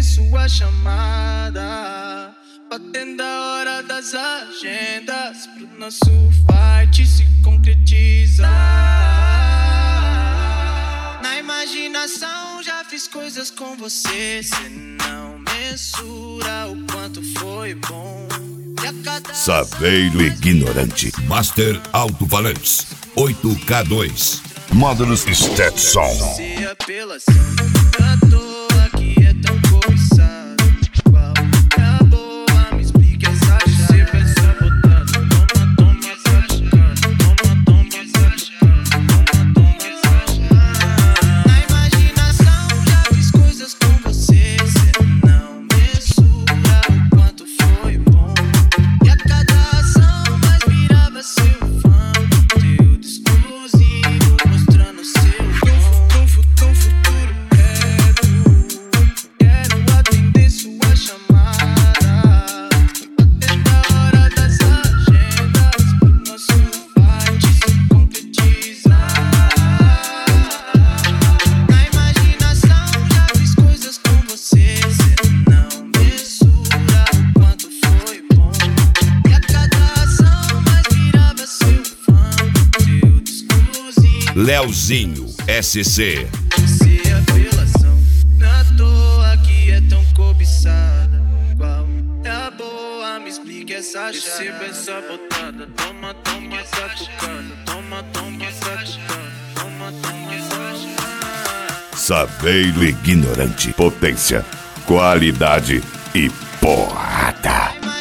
sua chamada, batendo a hora das agendas pro nosso fight se concretizar. Na imaginação já fiz coisas com você, cê não mensura o quanto foi bom. Saveiro Ignorante. Master Alto-Falantes 8K2. Módulos Stetson. Se apelação à toa que é tão cobiçado, qual é a boa? Me explique essa chave. Você vai sabotando, toma essa chave. Toma essa chave. Toma essa chave. Na imaginação já fiz coisas com você, cê não mensura o quanto foi bom. E a cada ação mais virava seu fã, conteúdo exclusivo mostrando seu dom. Tão futuro perto, quero atender sua chamada, batendo a hora das agendas pro nosso fight se concretizar. Na imaginação já fiz coisas com você, cê não mensura o quanto foi bom. E a cada ação mais virava seu fã, conteúdo exclusivo. Leozinho SC. Se apelação na toa que é tão cobiçada, qual é a boa? Me explique essa chave. Receba essa botada, toma essa tucana, toma essa tucana, toma essa chave. Saveiro Ignorante. Potência, qualidade e porrada.